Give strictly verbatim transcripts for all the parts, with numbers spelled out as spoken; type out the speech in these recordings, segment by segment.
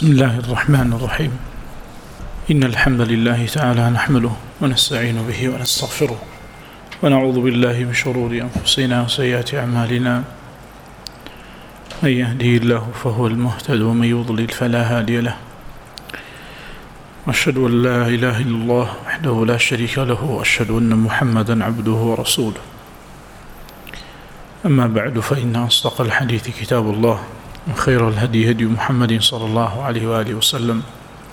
بسم الله الرحمن الرحيم. إن الحمد لله تعالى نحمده ونستعين به ونستغفره ونعوذ بالله من شرور أنفسنا وسيئات أعمالنا. من يهده الله فهو المهتد ومن يضلل فلا هادي له. وأشهد أن لا إله إلا الله وحده لا شريك له وأشهد أن محمدا عبده ورسوله. أما بعد، فإن أصدق الحديث كتاب الله، وخير الهدي هدي محمد صلى الله عليه وآله وسلم،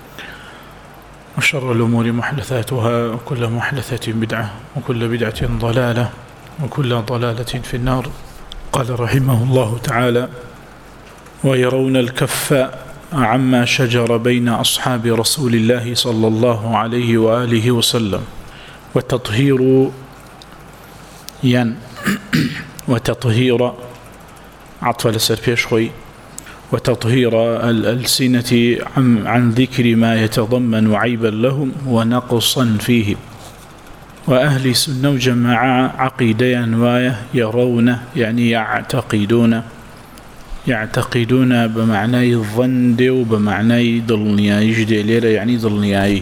وشر الأمور محدثاتها، وكل محدثة بدعة، وكل بدعة ضلالة، وكل ضلالة في النار. قال رحمه الله تعالى: ويرون الكف عما شجر بين أصحاب رسول الله صلى الله عليه وآله وسلم، وتطهير ين وتطهير عطف لسر خوي وتطهير الألسنة عن, عن ذكر ما يتضمن عيبا لهم ونقصا فيه. وأهل السنة وجماعة عقيدة واية يرون، يعني يعتقدون يعتقدون بمعنى الظن وبمعنى ضلنياي جدي ليرة، يعني ضلنياي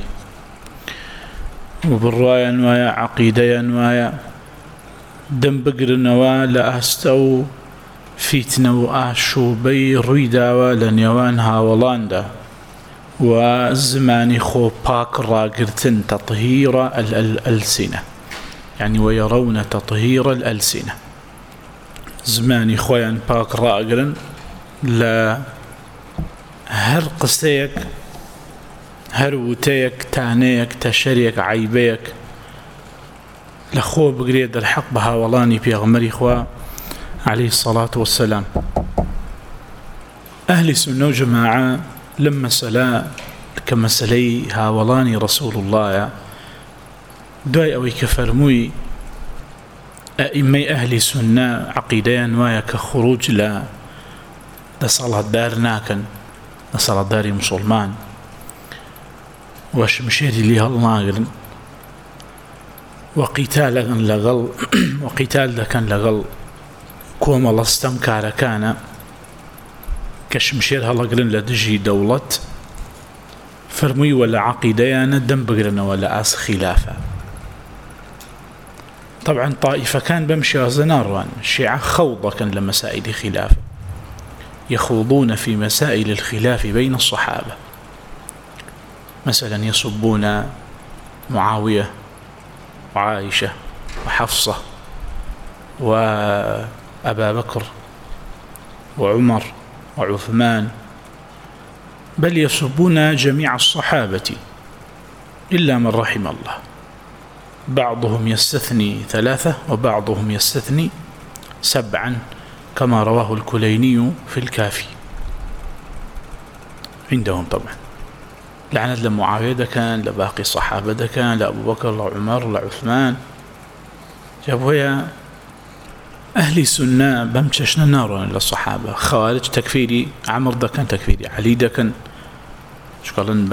وبالرأي واية عقيدة واية دم بقرنوا لأستو فيتنا وآشوبي رويداوا لنيوان هاولاندا وزماني خو باك راقرتن تطهير الألسنة، يعني ويرون تطهير الألسنة. زماني خوين باك راقرن لا هر قستيك هر وتيك تانيك تشريك عيبيك لخو بقريد الحق بهاولاني بيغمري خوا عليه الصلاة والسلام. أهل السنة وجماعة لما سلا كمسلي هاولاني رسول الله دوي أوي كفرموي أئمي أهل السنة عقيدين ويا كخروج لا لصلاة دار ناكن لصلاة دار مسلمان واش مشيري ليها الماغل وقتال لغل وقتال كان لغل كوم الله استمكار كان كشمشير هلا قلن لدجي دولة فرمي ولا عقيديانا دم بقرنا ولا أس خلافة. طبعا طائفة كان بمشي زناروان الشيعة خوضة كان لمسائل خلافة، يخوضون في مسائل الخلاف بين الصحابة، مثلا يصبون معاوية وعائشة وحفصة وأبا بكر وعمر وعثمان، بل يسبون جميع الصحابة إلا من رحم الله. بعضهم يستثني ثلاثة وبعضهم يستثني سبعا، كما رواه الكليني في الكافي عندهم. طبعا لعنت لمعاوية ده كان، لباقي الصحابة ده كان، لأبو بكر لعمر لعثمان. جابوها أهل السنة بمششنا نارا للصحابة. خوارج تكفيري عمر ده كان تكفيري، علي ده كان شكرا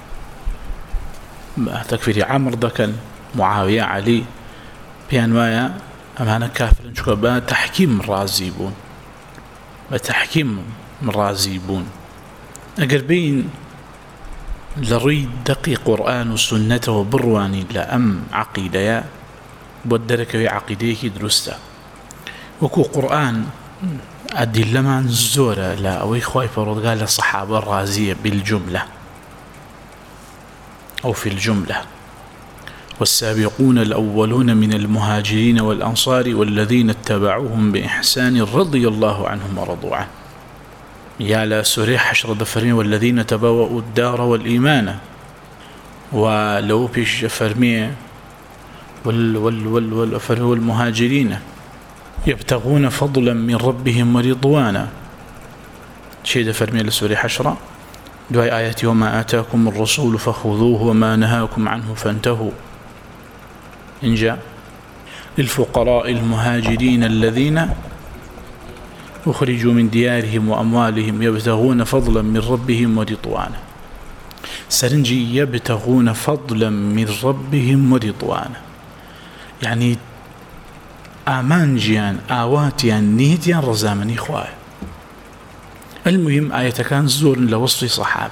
با تكفيري عمر ده كان، معاوية علي بيانوايا أمانا كافر شكرا با تحكيم رازيبون بتحكيم رازيبون. أقربين لريد دقيق قرآن وسنة وبرواني لأم عقيدة بودرك عقيديك درسته وكو قرآن أدلة من زورة لا أوي خواي فرض قال الصحابة الرازية بالجملة أو في الجملة: والسابقون الأولون من المهاجرين والأنصار والذين اتبعوهم بإحسان رضي الله عنهم ورضوا عنه. يا لا سريح حشر دفرين والذين تبوأوا الدار والإيمان، ولو بيش فرمية وال وال وال وال والمهاجرين يبتغون فضلا من ربهم ورضوانا. شيء دفرمية لسوري حشرة دعاء آياتي: وما آتاكم الرسول فخذوه وما نهاكم عنه فانتهوا. إن جاء للفقراء المهاجرين الذين أخرجوا من ديارهم وأموالهم يبتغون فضلا من ربهم ورضوانا. سرنجي يبتغون فضلا من ربهم ورضوانا، يعني آمان جيان آواتيان نيتيان رزامني خواه. المهم آية كان زور لوصف صحابة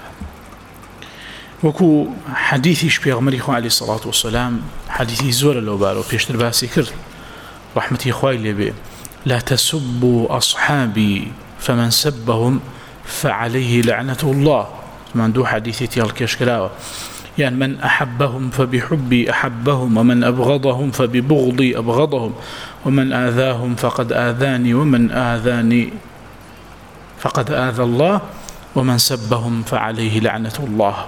وكو حديثيش بيغمري خو عليه الصلاة والسلام حديثي زور لو بارو بيشتر باسي كر رحمتي خوالي لبي لا تسبوا أصحابي فمن سبهم فعليه لعنة الله من دو حديثي الكشكلاوة يعني من أحبهم فبحبي أحبهم ومن أبغضهم فببغضي أبغضهم ومن آذاهم فقد آذاني ومن آذاني فقد آذى الله ومن سبهم فعليه لعنة الله.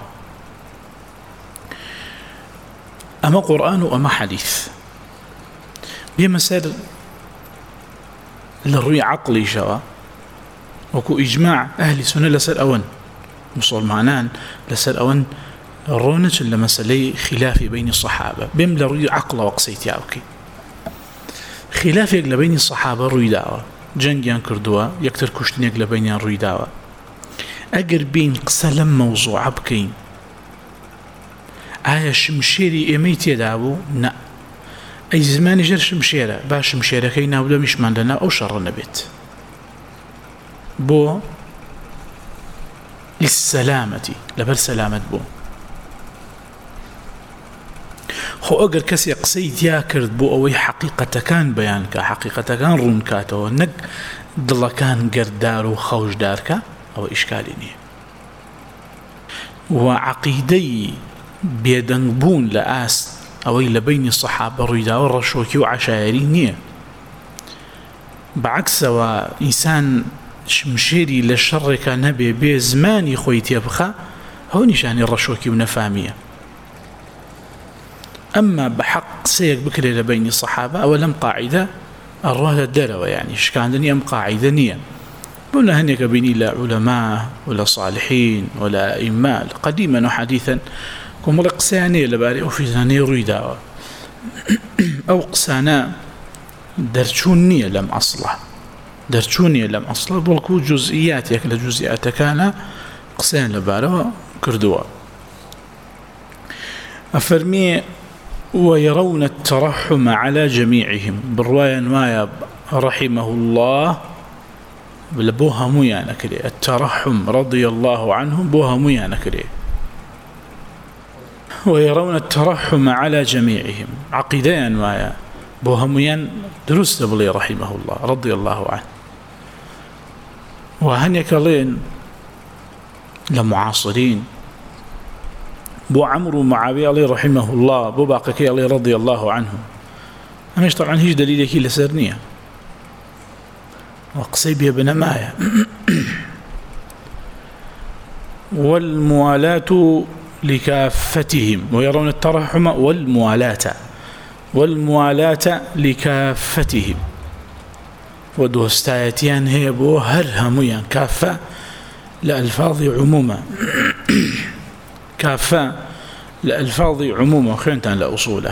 أما قرآن وأما حديث بمسار للروي عقلي شوا وكو إجماع أهل سنة لسر أون مسلمانان لسر أون رونج لمسألة خلاف بين الصحابة بهم لروي عقل وقسيت ياوكي خلاف بين الصحابة روي داوة جنگيان كردوا يكتر كشتنيك لبينيان روي داوة أجر بين قسلم موضوع بكين آية شمشيري إميتي داو نا أي زمان جر شمشيرة باش شمشيرة كينا ولا مش من لنا أو شر نبت بو للسلامة لبل سلامة بو خو أجر كسي قصيد ياكرد بو أوي حقيقة كان بيانك حقيقة كان رونكاته نق ضل كان قردار وخوش دارك أو إشكاليني وعقيدي بيدنبون لآس أوي لبين الصحابة رويدا والرشوكي وعشائري نية بعكس وإنسان شمشيري للشر كان نبي بزماني خويت يبخى هو نشان الرشوكي ونفامية. أما بحق سيك بكري لبين الصحابة أولا قاعدة الرهد الدلوة يعني شكاندني أم قاعدة نية بقولنا هنيك بيني لا علماء ولا صالحين ولا أئمة قديما وحديثا كم رقساني لباري أو في ثاني رويدا أو قسانا درشونية لم أصله درشونية لم أصله بلكو جزئيات يكلا جزئيات كان قسان لباري كردوا أفرمي ويرون الترحم على جميعهم بالرواية نوايا رحمه الله بوها ميانا كلي الترحم رضي الله عنهم بوها ميانا كلي ويرون الترحم على جميعهم عقيدة نوايا بوها ميان دروس بلي رحمه الله رضي الله عنه وهن كلين لمعاصرين بو عمرو معاوية عليه رحمه الله بو باقكي عليه رضي الله عنه أماش طبعا هيج دليل كي لسرنية وقصيب يا بن مايا والموالاة لكافتهم ويرون الترحم والموالاة والموالاة لكافتهم ودوستايتيان هي بو هرهميان كافة لألفاظ عموما كافة لألفاظ عموما خيانة لأصوله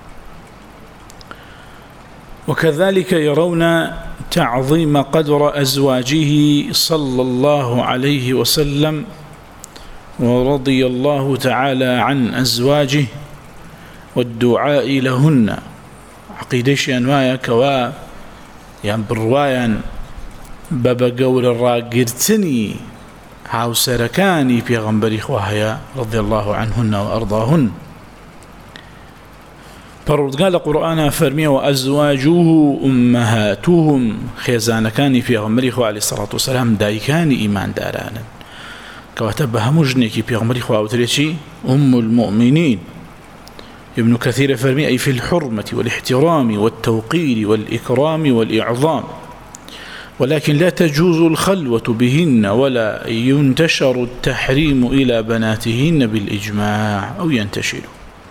وكذلك يرون تعظيم قدر أزواجه صلى الله عليه وسلم ورضي الله تعالى عن أزواجه والدعاء لهن عقيدش أنوايا كوا يعني بروايا بابا قول الراقرتني هاو سركاني في غنبري خوهيا رضي الله عنهن وأرضاهن فرد قال القرآن فرمي وأزواجه أمهاتهم خيزان كان في غنبري خو عليه الصلاة والسلام دايكان إيمان دارانا كواتبها مجنك في غنبري خو أوتريتي أم المؤمنين ابن كثير فرمي أي في الحرمة والاحترام والتوقير والإكرام والإعظام ولكن لا تجوز الخلوة بهن ولا ينتشر التحريم إلى بناتهن بالإجماع أو ينتشر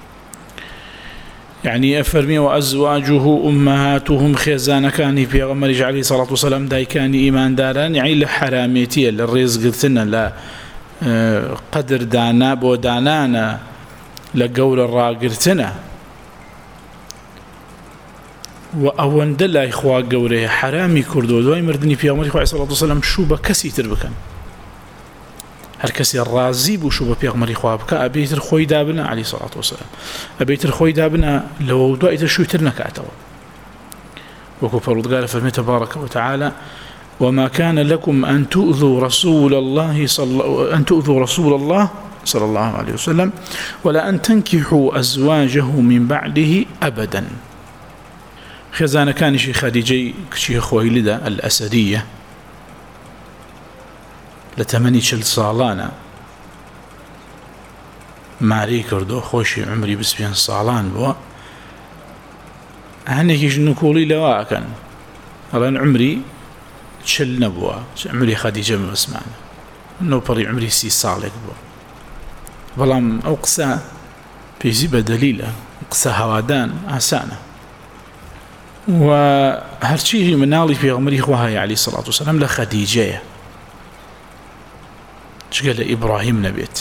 يعني أفرمي وأزواجه أمهاتهم خيزان كان في غمر عليه الصلاة والسلام داي كان إيمان داران يعني لحراميتية للرزق قلتنا لا قدر دانا بو دانانا لقول الراقرتنا وأوان دلا إخوة قوله حرامي كردو دواي مردني في أمريكا عليه الصلاة والسلام شوبة كسي تربكن هر كسي الرازي بو شوبة في أمريكا بكا أبيتر خوي دابنا عليه الصلاة والسلام أبيتر خوي دابنا لو دواي تشوي ترنكاتوا وكو فرود قال فرمي تبارك وتعالى وما كان لكم أن تؤذوا رسول الله صلى أن تؤذوا رسول الله صلى الله عليه وسلم ولا أن تنكحوا أزواجه من بعده أبدا. خزانة كان شي خديجة شي خويلدة الأسدية لتمني شل صالانة ماري كردو خوشي عمري بسبين صالان بوا هنيك جنكولي لواء كان الآن عمري شل نبوا عمري خديجة من اسمعنا انه بري عمري سي صالك بوا بلام او قسا في زيبة دليلة قسا هوادان آسانة وهالشي منالي في عمري خوهاي عليه الصلاة والسلام لخديجة شقال إبراهيم نبيت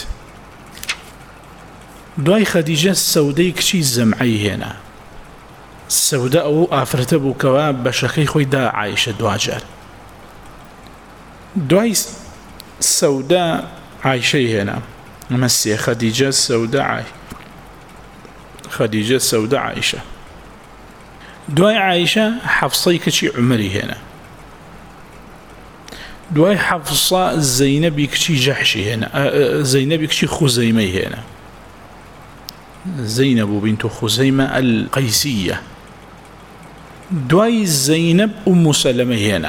دواي خديجة السوداء كشي الزمعي هنا السوداء آفرتبو كواب بشكي خوي دا عايشة دواجر دواي السوداء عايشة هنا مسي خديجة السوداء عاي خديجة السوداء عايشة دواي عايشة حفصي كشي عمري هنا دواي حفصة زينبي كشي جحشي هنا زينبي كشي خزيمي هنا زينب بنت خزيمة القيسية دواي زينب أم سلمة هنا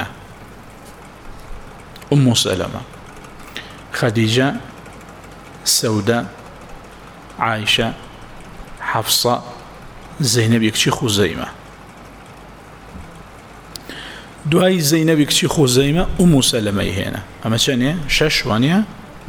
أم سلمة خديجة سوداء عائشة حفصة زينب يكشي خزيمة دواي زينب يكشي خزيمة أم سلمة هنا أما شانية شش وانية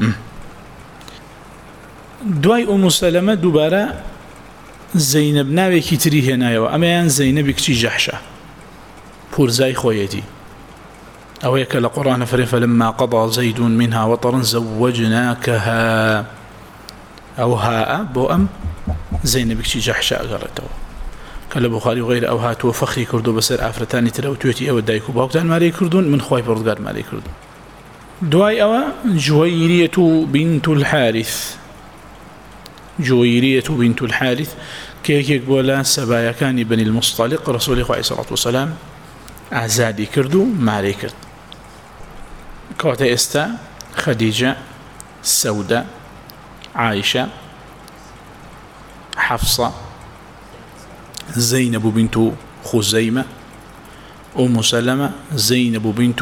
دواي أم سلمة دوبارة زينب ناوي كتري هنا أما زينب يكشي جحشة بورزاي خويتي أو يكال القرآن فرين فلما قضى زيد منها وطرا زوجناكها أو هاء بوأم زينب يكشي جحشة قالته قال البخاري وغير أو هات وفخري كردو بسر آفرتاني تلوتوتي أو الدايكو باوكتان مالي كردون من خواي بردقار مالي كردون دواي أو جويرية بنت الحارث جويرية بنت الحارث كيك يقول سبايا كان بني المصطلق رسول الله عليه الصلاة والسلام أعزادي كردو مالي كرد كواتا استا خديجة سودة عائشة حفصة زينب بنت خزيمة أم سلمة زينب بنت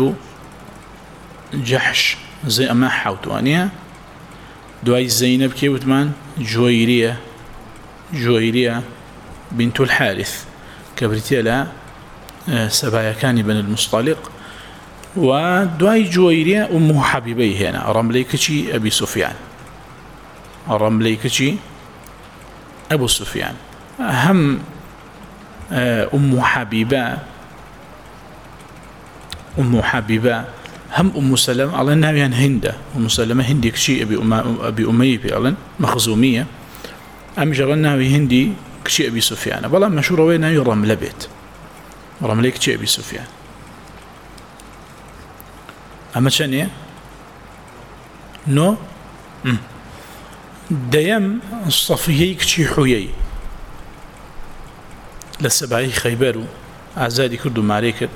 جحش زي أما حوتوانيا دواي زينب كيوتمان جويرية جويرية بنت الحارث كبرتي لها سبايا كان بن المصطلق ودواي جويرية أم حبيبي هنا رمليكتي أبي سفيان رمليكتي أبو سفيان أهم أم حبيبة أم حبيبة هم أم سلمة على أنها يعني هندة أم سلمة هندي كشي أبي أم أبي أمية بيعلن مخزومية أم جرنا هندي كشي أبي سفيان بلا مشهور وين يرم لبيت رملي كشي أبي سفيان أما شنية نو ديم الصفيي كشي حويي لسبعي خيبرو أعزادي كردو معريكت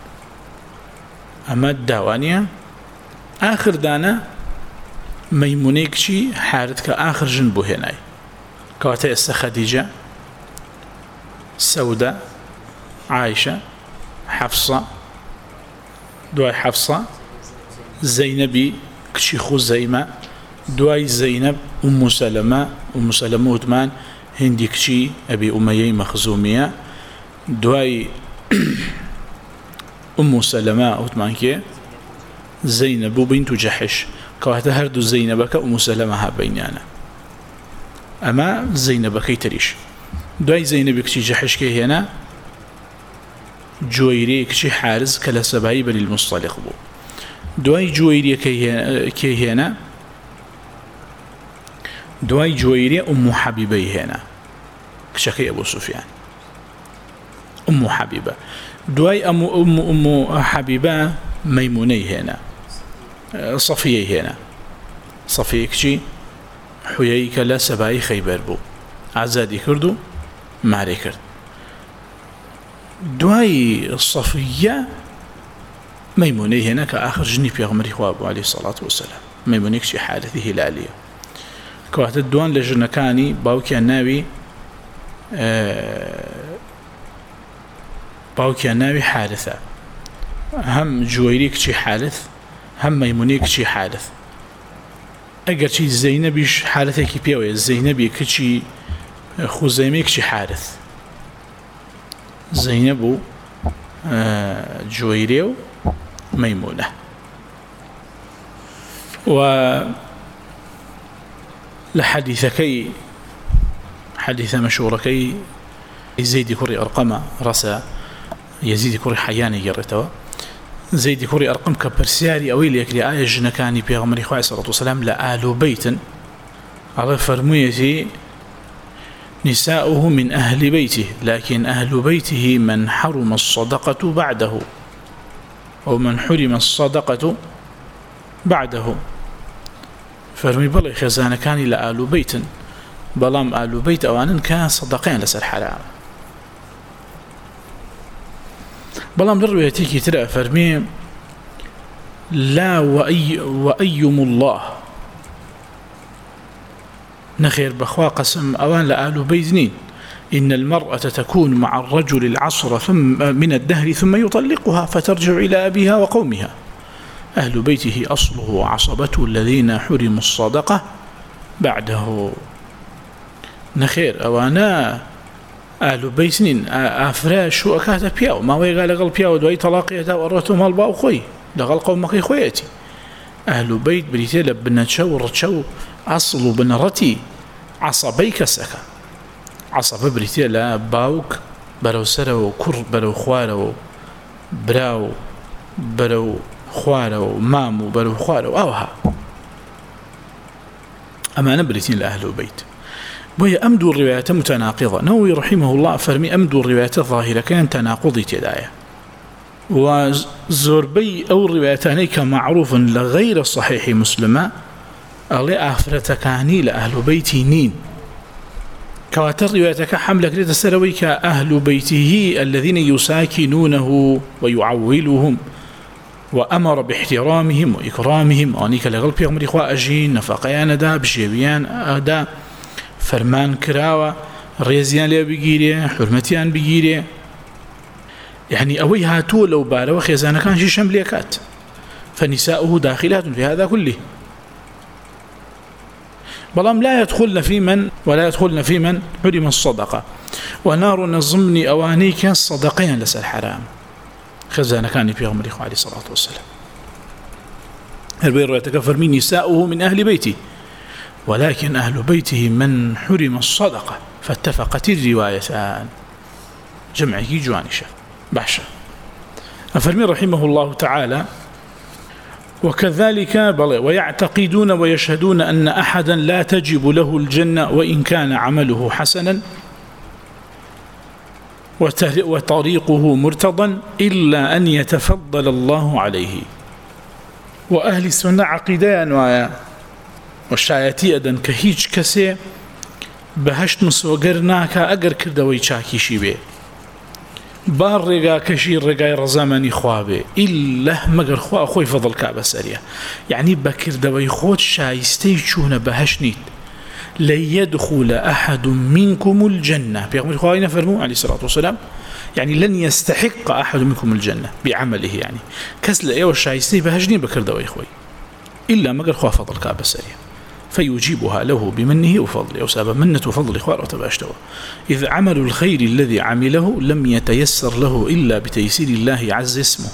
أما الداوانية آخر دانا ميمونيكشي حارت كآخر جنبو هناي كواتا استا خديجة سودة عائشة حفصة دواي حفصة زينبي كشي خزيمة دواي زينب أم سلمة أم سلمة وثمان هندي كشي أبي أمية مخزومية دواي أم سلمة وثمان كي زينب بنت جحش كواتا هردو زينبك أم سلمة ها بينانا أما زينب كي تريش دواي زينب كشي جحش كي هنا جويري كشي حارز كلا سبايب للمصطلق بو دواي جويري كي هنا دواي جويري أم حبيبي هنا كشكي أبو سفيان أم حبيبة دواي أم أم أم حبيبة ميموني هنا صفية هنا صفية كشي حيي كلا سباي خيبر بو عزادي كردو معري كرد دواي الصفية مەیمونەی هێنا کە ئاخر ژنی پێغەمبەری خوا بوو عەلەیهی سەڵات وەسەلام. مەیمونەیەکی حارثی هیلالیە، کەواتە دوان لە ژنەکانی باوکیان ناوی باوکیان ناوی حارثە، هەم جوەیری کچی حارث هەم مەیمونەی کچی حارث. ئەگەرچی زەینەبیش حالەتێکی پێوەیە، زەینەبی کچی خوزەیمەی کچی حارث، زەینەب و جوەیرێ و مەیمونە. و لە حەدیثەکەی حەدیثە مەشهوورەکەی زەیدی کوڕی ئەرقەمە ڕەسە یەزیدی کوڕی حەیانە گێڕێتەوە. زەیدی کوڕی ئەرقەم کە پرسیاری ئەوەی لێکرێ ئایا ژنەکانی پێغەمبەری خوا عەلەیهی سەڵات وسەلام لە ئال و بەیتن، ئەڵێ فەرموویەتی نساؤه من أهل بيته لكن أهل بيته من حرم الصدقة بعده أو من حرم الصدقة بعده. فرمي بلي خزانة كان إلى آل بيت بلام آل بيت أولا كان صدقين لسر حرام. بلام للروايتي كتير فرمي لا وأي وأيم الله نخير بخوا قسم أوان لآل بيتنين إن المرأة تكون مع الرجل العصر ثم من الدهر ثم يطلقها فترجع إلى أبيها وقومها. أهل بيته أصله وعصبته الذين حرموا الصدقة بعده. نخير أوانا أهل بيتنين أفراش وأكاتا بياو ما ويقال لغل بياو دوي طلاقيتا وأرتهم الباو خوي لغل قومك خويتي. أهل بيت بريتي لبنا تشو رتشو أصل بنرتي عصبي كسكا عصب بريتي لا باوك برو سرو كر برو خوارو براو برو خوارو مامو برو خوارو أوها أما أنا بريتين لأهل بيت. وهي أمدو الروايات متناقضة. نووي رحمه الله فرمي أمدو الروايات الظاهرة كان تناقضي تداية، وزوربي أو الروايتاني كمعروف لغير صحيح مسلمة أغلي أفرتكاني لأهل بيتي نين. كواتر روايتك حملة كريت السروي كأهل بيته الذين يساكنونه ويعولهم وأمر باحترامهم وإكرامهم وأنيك لغلب يغمر إخوة أجين نفقيان دا بشيويان دا فرمان كراوة ريزيان لي بجيري حرمتيان بجيري. يعني أوي هاتو لو بارو خيزانا كان شي شمليكات فنساؤه داخلات في هذا كله. بلام لا يدخلن في من ولا يدخلن في من حرم الصدقة. ونار نظمني أوانيك الصدقين لس الحرام خزانة كان في غمر إخوة عليه الصلاة والسلام. البير يتكفر من نساؤه من أهل بيته ولكن أهل بيته من حرم الصدقة. فاتفقت الروايتان جمعه جوانشة بحشة. أفرمي رحمه الله تعالى وكذلك بل ويعتقدون ويشهدون أن أحدا لا تجب له الجنة وإن كان عمله حسنا وطريقه مرتضى إلا أن يتفضل الله عليه. وأهل السنة عقيدان ويا والشايتي أدن كهيج كسي بهشت مسوقرناك أقر كردوي شاكي شيبه بار رقا كشير رقاي رزامني خوابه إلا مقر خواه خوي فضل كعبة سريع. يعني بكر دوي خود شايستي چون بهشنيت لن يدخل أحد منكم الجنة. بيغمر خواه فرمو عليه الصلاة والسلام يعني لن يستحق أحد منكم الجنة بعمله. يعني كسل ايو شايستي بهشني بكر دوي خوي إلا مقر خواه فضل كعبة سريع فيجيبها له بمنه وفضله وسبب منة وفضل إخوار وتباشتوا. إذ عمل الخير الذي عمله لم يتيسر له إلا بتيسير الله عز اسمه.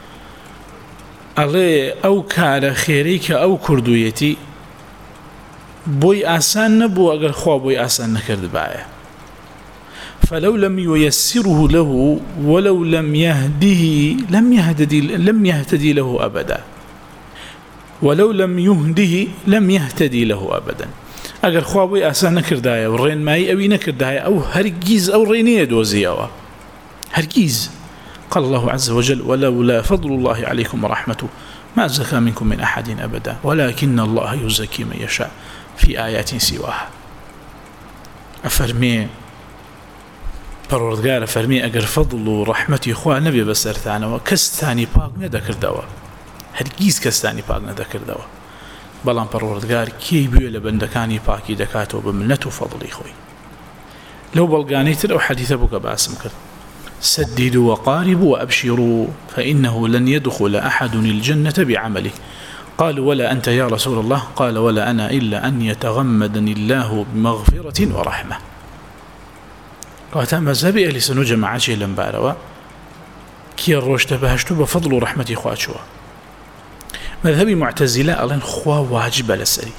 ألي أو كار خيريك أو كردويتي بوي آسان نبو أقر خواه بوي آسان نكرد باية. فلو لم ييسره له ولو لم يهده لم يهتدي, لم يهتدي له أبدا ولو لم يهده لم يهتدي له أبدا. أجر خوابي أسان نكردايا والرين ماي أوي نكردايا أو هرجيز أو رينية دوزيوا هرجيز. قال الله عز وجل ولولا فضل الله عليكم ورحمته ما زكى منكم من أحد أبدا ولكن الله يزكي من يشاء في آيات سواها. أفرمي پەروەردگارە فەرمی ئەگەر فەضڵ و ڕەحمەتی خوا نەبێ بەسەرتانەوە کەستانی پاک نەدەکردەوە، هەرگیز کەستانی پاک نەدەکردەوە. بەڵام پەروەردگار کێی بوێ لە بەندەکانی پاکی دەکاتەوە بە منەت و فەضڵی خۆی. لەو بەڵگانەی تر ئەو حەدیثە بوو کە باسم کرد: سددوا وقاربوا وأبشروا فإنه لن يدخل أحد الجنة بعمله. قالوا ولا أنت يا رسول الله؟ قال ولا أنا إلا أن يتغمدني الله بمغفرة ورحمة. قاتا مذهبي أهل سنة جماعة لنباروا كي الروشت بهشتو بفضل ورحمة خواتشوا. مذهبي معتزلة ألين خوا واجب لسري،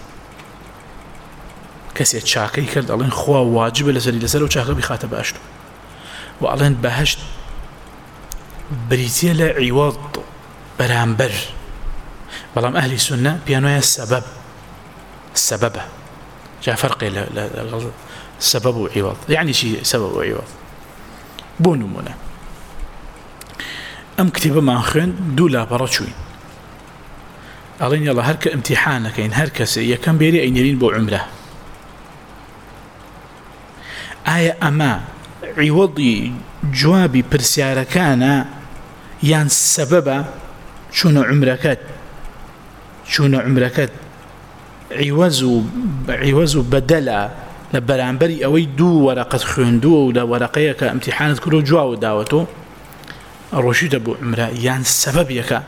كسي تشاكي كرد ألين خوا واجب لسري لسري وشاكي بخاتة بهشتو، وألين بهشت بريتيا لعوض برامبر. بلام أهل السنة بيانوها السبب، السبب جاء فرق السبب وعوض، يعني شيء سبب وعوض. بونو منا أم كتب ما خين دولا برشوين ألين يلا هرك امتحانك إن هركس يكن بيري أين يرين بو عمره آية أما عوضي جوابي برسيارة كان يان سبب شنو عمركات شون عمركات عوزو عوزو بدلا لبرانبري أوي دو ورقة خوندو ولا ورقية كامتحانات كله جوا وداوته الرشيد أبو عمره يعني السبب يكا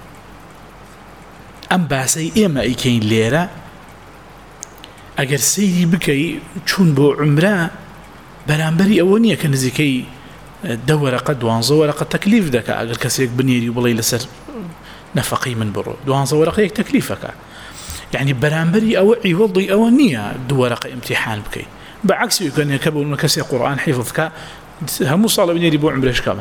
أم باسي إما إيكين ليرة أجر سيدي بكي شون بو عمره برانبري أونية كنزيكي دو ورقة دوانزو ورقة تكليف دكا أجر كسيك بنيري وبلي لسر نفقي من برو دوان ورقة تكليفك، يعني برامبري أو عوضي أو نية دو ورقة امتحان بكي. بعكس يكون يكبر من كسي قرآن حفظك هم صالة بنيري بو عمرش كما.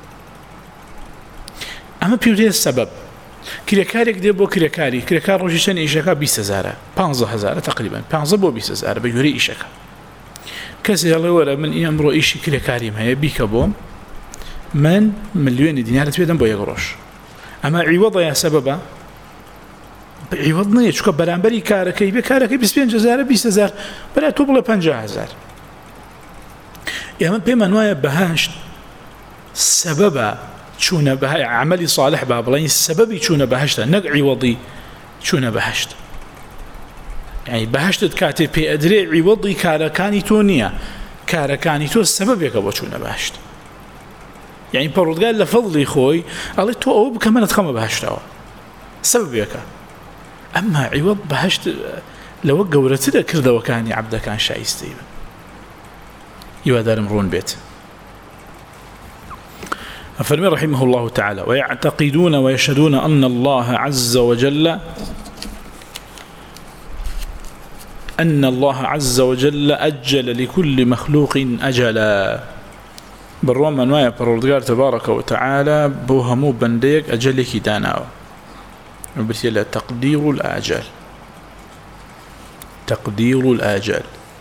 أما بيودي السبب كريكاريك دي بو كريكاري كريكار روشيشان إيشاكا بيس هزارة بانزة هزارة تقريبا بانزة بو بيس هزارة بيوري إيشاكا كسي الله ولا من إيامرو إيشي كريكاري مهي بيكبو من مليون دينار تبيدن بو يقروش. أما عوض يا سببا عوض نية شو برانبري كاركي بكاركي بسبين جزارة بيس هزار بلا توبلا بنجا هزار. يا من بما نوايا بهاشت سببا شونا بها عملي صالح بابلين السبب شونا بهشت نق عوضي شونا بهشت، يعني بهشت كاتب بي أدري عوضي كاركاني تونية كاركاني تو السبب يكبو شونا بهشت. يعني برود قال لفضلي خوي الله تو أو بكمان تخمه بهشتوا السبب يكا. أما عوض بهشت لو جورت ذا كذا وكان عبده كان شايستي يوادر مرون بيت. فرمي رحمه الله تعالى ويعتقدون ويشهدون أن الله عز وجل أن الله عز وجل أجل لكل مخلوق أجلا. بالروم منوايا پروردگار تبارك وتعالى بوهمو بنديك أجلك داناو وبرسيلا تقدير الآجال تقدير الآجال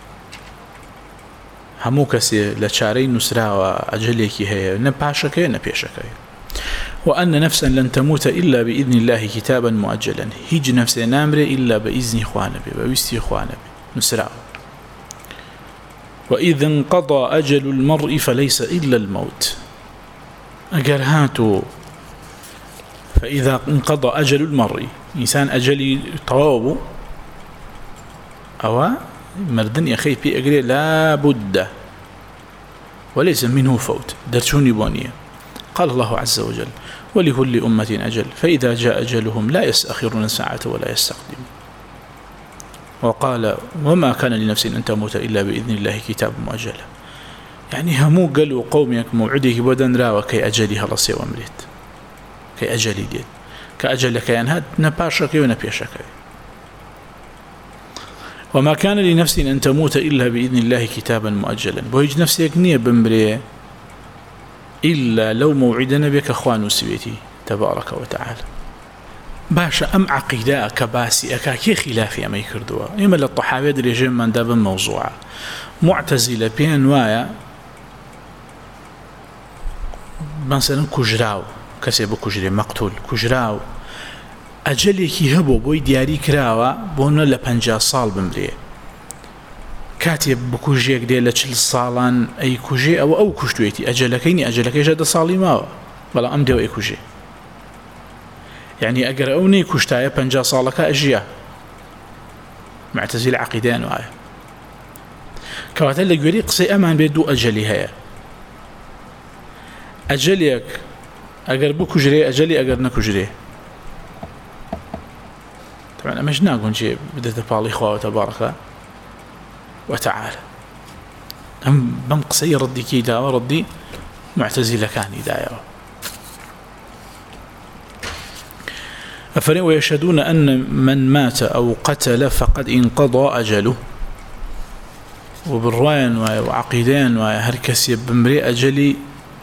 همو كسي لشاري نسراوا أجلك هي نباشك نبيشك. وأن نفسا لن تموت إلا بإذن الله كتابا مؤجلا هيج نفس نامر إلا بإذن خوانبي بوستي خوانبي نسراوا. وإذا انقضى أجل المرء فليس إلا الموت أجرهاتو. فإذا انقضى أجل المرء إنسان أجلي طوابه أو مردن يخيط بي أجري لا بد وليس منه فوت درشوني بونية. قال الله عز وجل ولكل أمة أجل فإذا جاء أجلهم لا يستأخرون ساعة ولا يستقدمون. وقال وما كان لنفس أن تموت إلا بإذن الله كتاب مؤجل، يعني همو قالوا قومك موعده بدن راوى كي أجلها رسي ومريت كي أجلي ديت كأجلك ينهد نباشك ونبيشك. وما كان لنفس أن تموت إلا بإذن الله كتابا مؤجلا بويج نفسك نية بمريه إلا لو موعدنا بك أخوان سبيتي تبارك وتعالى. باشا أم عقيدة كباسي أكاكي خلافي أما يكردوا إما للطحاوية دريجين من داب موضوعة معتزلة بين وايا مثلا كجراو كسب كجري مقتول كجراو أجليكي هبو بوي دياري كراوا بونا لپنجا صال بمريه کاتێ بکوژێک دێ لە چل ساڵان ئەی کوژێ ئەوە ئەو کوشتوێتی ئەجەلەکەینی ئەجەلەکەیشە دە ساڵی ماوە بەڵام ئەم دێوە ئەی کوژێ یعنی ئەگەر ئەو نەی کوشتایە پەنجا ساڵەکە ئەژیە معتەزیلە عەقیدەیان وایە کەواتە لە گوێرەی قسەی ئەمان بێت دوو ئەجەلی هەیە ئەجەلێک ئەگەر بکوژرێ ئەجەلی ئەگەر نەکوژرێ طبعا ئەمەش ناگونجێ بدەتە پاڵی خواوە تەبارەکە وتعالى ئەم بەم قسەی ڕەدیکەی داوە ڕەدی معتەزیلەکانی دایەوە أفرين ويشهدون أن من مات أو قتل فقد انقضى أجله وبالرواية وعقيدين وهركس بمري أجلي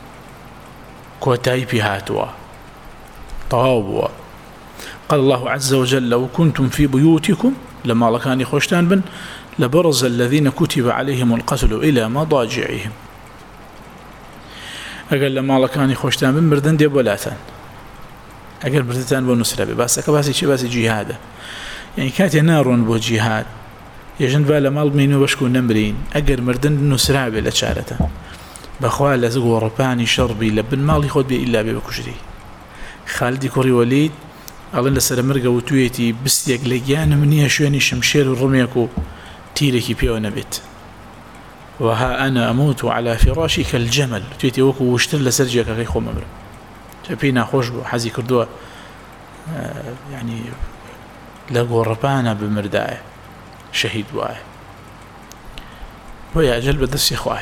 كوتاي بهاتوا طوابوا قال الله عز وجل لو كنتم في بيوتكم لما لكان خوشتان بن لبرز الذين كتب عليهم القتل إلى مضاجعهم أقل لما لكان خوشتان بن مردن دي بولاتان أقل مردتان بو نسرة بي باسك باسي چي باسي جهاد يعني كاتي نارون بو جهاد يجن بالا مال مينو بشكو نمرين أقل مردن نسرة بي لچارتا بخواه لزق ورباني شربي لبن مالي خود بي إلا بي بكشري خالدي كوري وليد أظن لسر مرقة وتويتي بستيق لقيان منيها شويني شمشير والرميكو تيركي بيو نبت وها أنا أموت على فراشي كالجمل تويتي وكو وشتر لسرجيك كي خو ممر شبينا خوش بو حزي كردوه آه يعني لقوا ربانا بمرداء شهيد واه ويا أجل بدس إخواه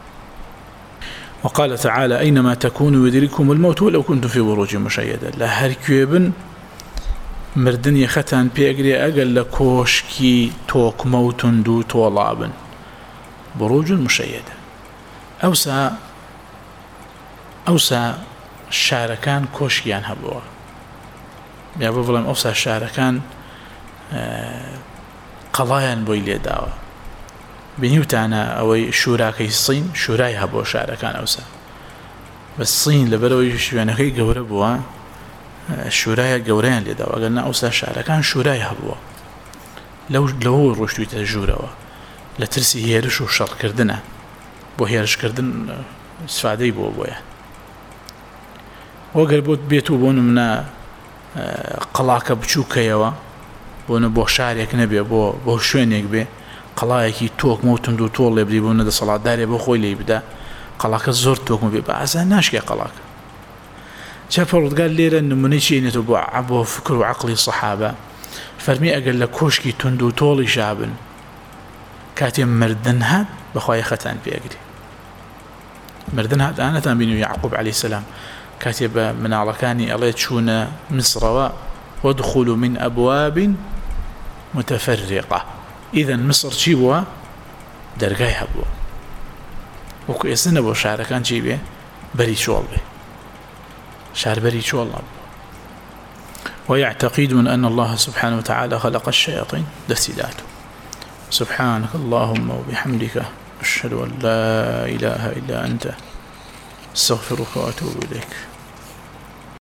وقال تعالى أينما تكونوا يدرككم الموت ولو كنتم في بروج مشيدة لا هركيبن مردن يختان بيقري أقل لكوشكي توك موتن دو طولابن بروج مشيدة أوسا أوسا شاركان كوشكيان هبوا يا بفلم أوسا شاركان آه قضايان بويلي داوا بنيوتانا أوي شوراكي الصين شوراي هبوا شاركان أوسا بس الصين لبروي يعني خي قوربوا الشورايا قوريان لي داوا قلنا أوسا شاركان شوراي هبوا لو لو روشتوي تجوروا لترسي هيرش وشر كردنا بو هيرش كردن سفادي بو بويا وقربوت بيتو بون منا قلاك بچوكيوا بون بو شاريك نبي بو بو شوينيك بي قلايكي توك موتن دو طول يبدي بون دا صلاة داري بو خوي لي بدا قلاك زور توك مبي بعزا ناشكي قلاك شافرد قال لي انه منيشي نتو بو عبو فكر وعقلي الصحابة فرمي اقل لكوشكي تندو طولي شابن كاتم مردنها بخواي ختان بيقري مردنها انا تنبينو يعقوب عليه السلام كاتب من عركاني الله تشون مصر وادخلوا من أبواب متفرقة إذا مصر تشيبوا درقاي هبوا وكو يسنبوا شعر كان تشيبه بري شوال به شعر بري شوال به ويعتقدون أن الله سبحانه وتعالى خلق الشياطين دسيداته سبحانك اللهم وبحمدك أشهد أن لا إله إلا أنت استغفرك وأتوب إليك